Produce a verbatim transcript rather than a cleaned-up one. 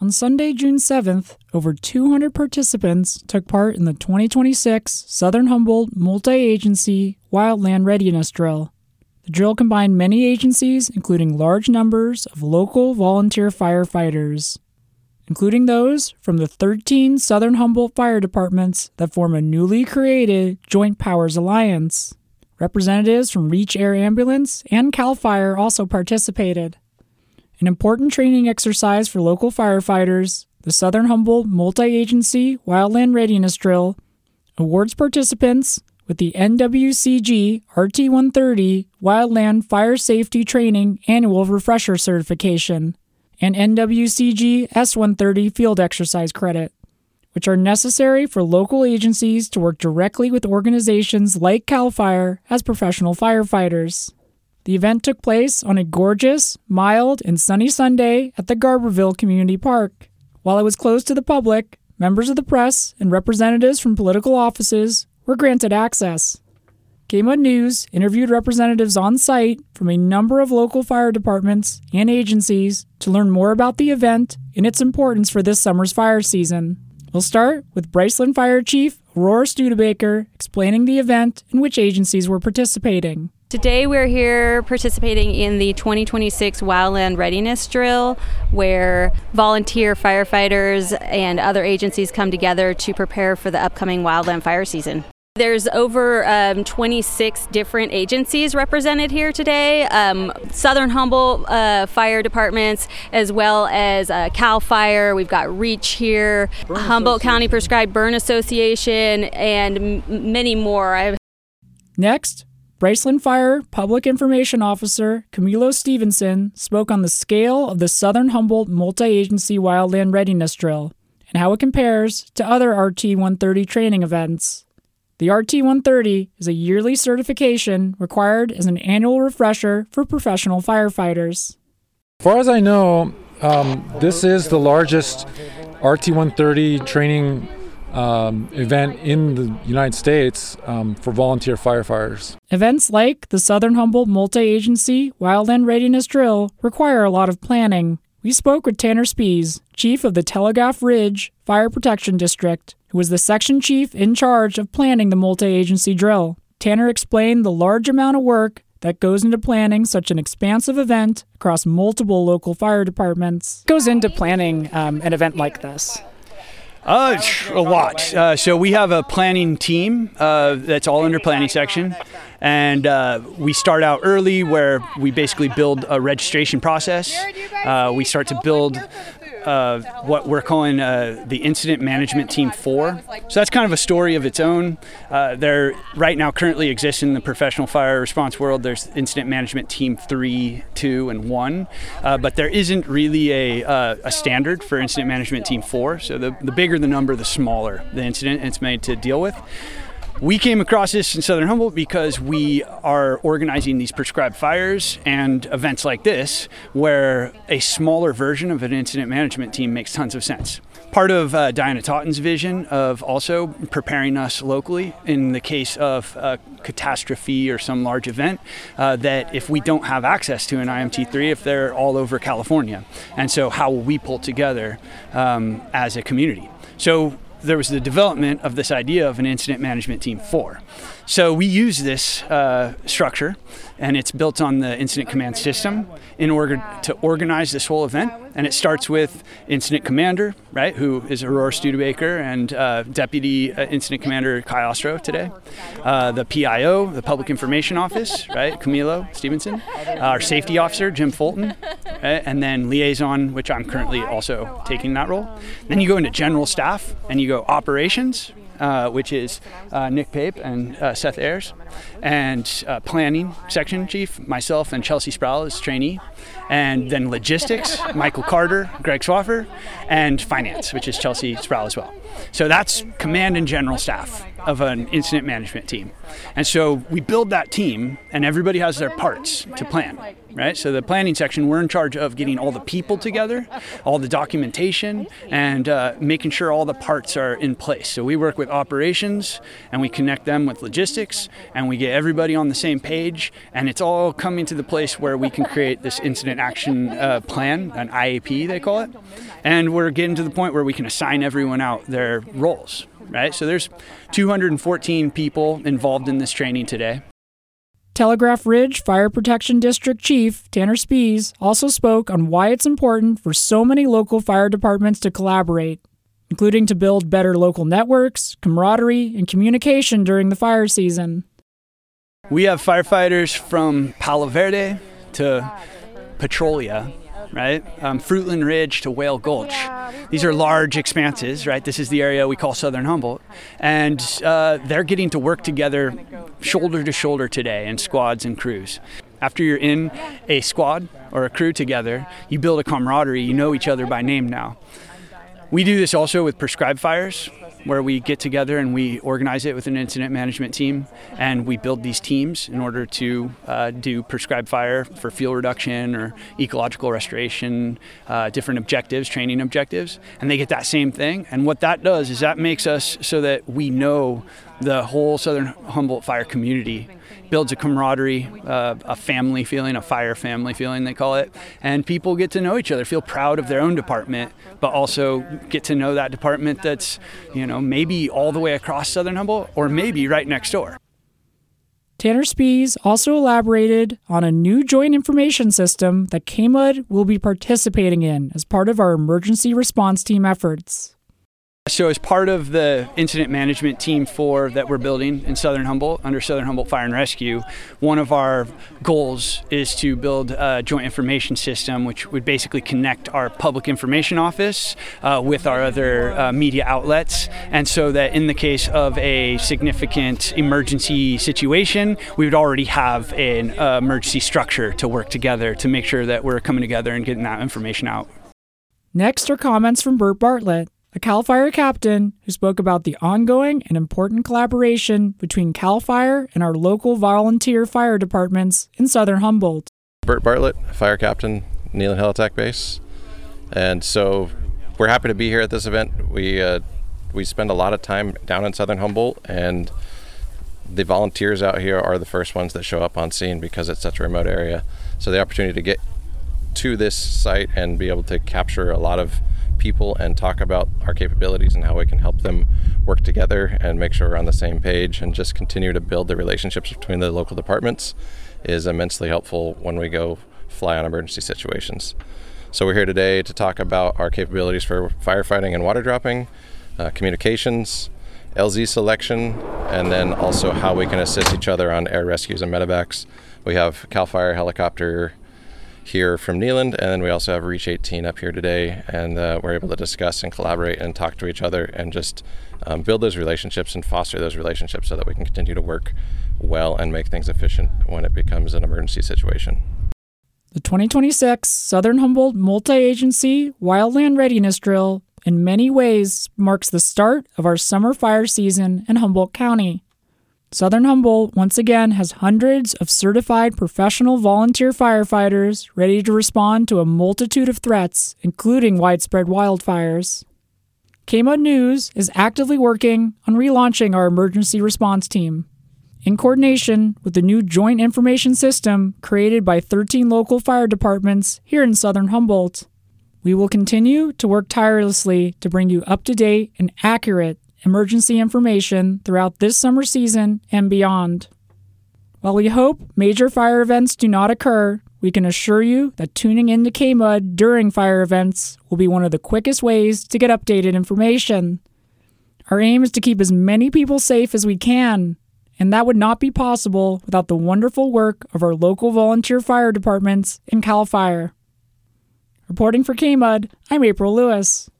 On Sunday, June seventh, over two hundred participants took part in the twenty twenty-six Southern Humboldt Multi-Agency Wildland Readiness Drill. The drill combined many agencies, including large numbers of local volunteer firefighters, including those from the thirteen Southern Humboldt fire departments that form a newly created Joint Powers Alliance. Representatives from Reach Air Ambulance and CAL FIRE also participated. An important training exercise for local firefighters, the Southern Humboldt Multi-Agency Wildland Readiness Drill awards participants with the N W C G R T one thirty Wildland Fire Safety Training Annual Refresher Certification and N W C G S one thirty Field Exercise Credit, which are necessary for local agencies to work directly with organizations like CAL FIRE as professional firefighters. The event took place on a gorgeous, mild, and sunny Sunday at the Garberville Community Park. While it was closed to the public, members of the press and representatives from political offices were granted access. K M U D News interviewed representatives on site from a number of local fire departments and agencies to learn more about the event and its importance for this summer's fire season. We'll start with Bryceland Fire Chief Aurora Studebaker explaining the event and which agencies were participating. Today we're here participating in the twenty twenty-six Wildland Readiness Drill, where volunteer firefighters and other agencies come together to prepare for the upcoming wildland fire season. There's over um, twenty-six different agencies represented here today, um, Southern Humboldt uh, fire departments, as well as uh, CAL FIRE. We've got Reach here, Burn Humboldt County Prescribed Burn Association, and m- many more. I've Next, Bryceland Fire Public Information Officer Camilo Stevenson spoke on the scale of the Southern Humboldt Multi-Agency Wildland Readiness Drill and how it compares to other R T one thirty training events. The R T one thirty is a yearly certification required as an annual refresher for professional firefighters. As far as I know, um, this is the largest R T one thirty training um, event in the United States um, for volunteer firefighters. Events like the Southern Humboldt Multi-Agency Wildland Readiness Drill require a lot of planning. We spoke with Tanner Spies, chief of the Telegraph Ridge Fire Protection District, who was the section chief in charge of planning the multi-agency drill. Tanner explained the large amount of work that goes into planning such an expansive event across multiple local fire departments. What goes into planning um, an event like this? Uh, a lot. Uh, so we have a planning team uh, that's all under planning section. And uh, we start out early where we basically build a registration process. Uh, we start to build uh, what we're calling uh, the Incident Management Team four. So that's kind of a story of its own. Uh, there right now currently exists in the professional fire response world. There's Incident Management Team three, two, and one. Uh, but there isn't really a, uh, a standard for Incident Management Team four. So the, the bigger the number, the smaller the incident it's made to deal with. We came across this in Southern Humboldt because we are organizing these prescribed fires and events like this where a smaller version of an incident management team makes tons of sense. Part of uh, Diana Totten's vision of also preparing us locally in the case of a catastrophe or some large event, uh, that if we don't have access to an I M T three, if they're all over California. And so how will we pull together um, as a community? So there was the development of this idea of an Incident Management Team four. So we use this uh, structure, and it's built on the Incident Command System in order to organize this whole event. And it starts with Incident Commander, right, who is Aurora Studebaker, and uh, Deputy uh, Incident Commander Kai Ostro today. Uh, the P I O, the Public Information Office, right, Camilo Stevenson. Uh, our Safety Officer, Jim Fulton. Right, and then Liaison, which I'm currently also taking that role. Then you go into General Staff, and you go Operations, Uh, which is uh, Nick Pape and uh, Seth Ayers, and uh, Planning Section Chief, myself, and Chelsea Sproul as trainee, and then Logistics, Michael Carter, Greg Swaffer, and Finance, which is Chelsea Sproul as well. So that's Command and General Staff. of an incident management team. And so we build that team, and everybody has their parts to plan, right? So the planning section, we're in charge of getting all the people together, all the documentation, and uh, making sure all the parts are in place. So we work with operations, and we connect them with logistics, and we get everybody on the same page, and it's all coming to the place where we can create this incident action uh, plan, an I A P they call it, and we're getting to the point where we can assign everyone out their roles. Right, so there's two hundred fourteen people involved in this training today. Telegraph Ridge Fire Protection District Chief Tanner Spies also spoke on why it's important for so many local fire departments to collaborate, including to build better local networks, camaraderie, and communication during the fire season. We have firefighters from Palo Verde to Petrolia, right? Um, Fruitland Ridge to Whale Gulch. These are large expanses, right? This is the area we call Southern Humboldt. And uh, they're getting to work together shoulder to shoulder today in squads and crews. After you're in a squad or a crew together, you build a camaraderie. You know each other by name now. We do this also with prescribed fires, where we get together and we organize it with an incident management team, and we build these teams in order to uh, do prescribed fire for fuel reduction or ecological restoration, uh, different objectives, training objectives, and they get that same thing. And what that does is that makes us so that we know the whole Southern Humboldt fire community, builds a camaraderie, uh, a family feeling, a fire family feeling they call it, and people get to know each other, feel proud of their own department, but also get to know that department that's, you know, maybe all the way across Southern Humboldt or maybe right next door. Tanner Spies also elaborated on a new joint information system that K M U D will be participating in as part of our emergency response team efforts. So as part of the incident management team four that we're building in Southern Humboldt under Southern Humboldt Fire and Rescue, one of our goals is to build a joint information system which would basically connect our public information office uh, with our other uh, media outlets, and so that in the case of a significant emergency situation, we would already have an uh, emergency structure to work together to make sure that we're coming together and getting that information out. Next are comments from Bert Bartlett, a CAL FIRE captain who spoke about the ongoing and important collaboration between CAL FIRE and our local volunteer fire departments in Southern Humboldt. Bert Bartlett, fire captain, Neyland Helitack Base. And so we're happy to be here at this event. We uh, we spend a lot of time down in Southern Humboldt, and the volunteers out here are the first ones that show up on scene because it's such a remote area. So the opportunity to get to this site and be able to capture a lot of people and talk about our capabilities and how we can help them work together and make sure we're on the same page and just continue to build the relationships between the local departments is immensely helpful when we go fly on emergency situations. So we're here today to talk about our capabilities for firefighting and water dropping, uh, communications, L Z selection, and then also how we can assist each other on air rescues and medevacs. We have CAL FIRE helicopter here from Neyland, and then we also have Reach eighteen up here today, and uh, we're able to discuss and collaborate and talk to each other and just um, build those relationships and foster those relationships so that we can continue to work well and make things efficient when it becomes an emergency situation. The twenty twenty-six Southern Humboldt Multi-Agency Wildland Readiness Drill in many ways marks the start of our summer fire season in Humboldt County. Southern Humboldt once again has hundreds of certified professional volunteer firefighters ready to respond to a multitude of threats, including widespread wildfires. K M U D News is actively working on relaunching our emergency response team. In coordination with the new joint information system created by thirteen local fire departments here in Southern Humboldt, we will continue to work tirelessly to bring you up-to-date and accurate emergency information throughout this summer season and beyond. While we hope major fire events do not occur, we can assure you that tuning in to K M U D during fire events will be one of the quickest ways to get updated information. Our aim is to keep as many people safe as we can, and that would not be possible without the wonderful work of our local volunteer fire departments and CAL FIRE. Reporting for K M U D, I'm April Lewis.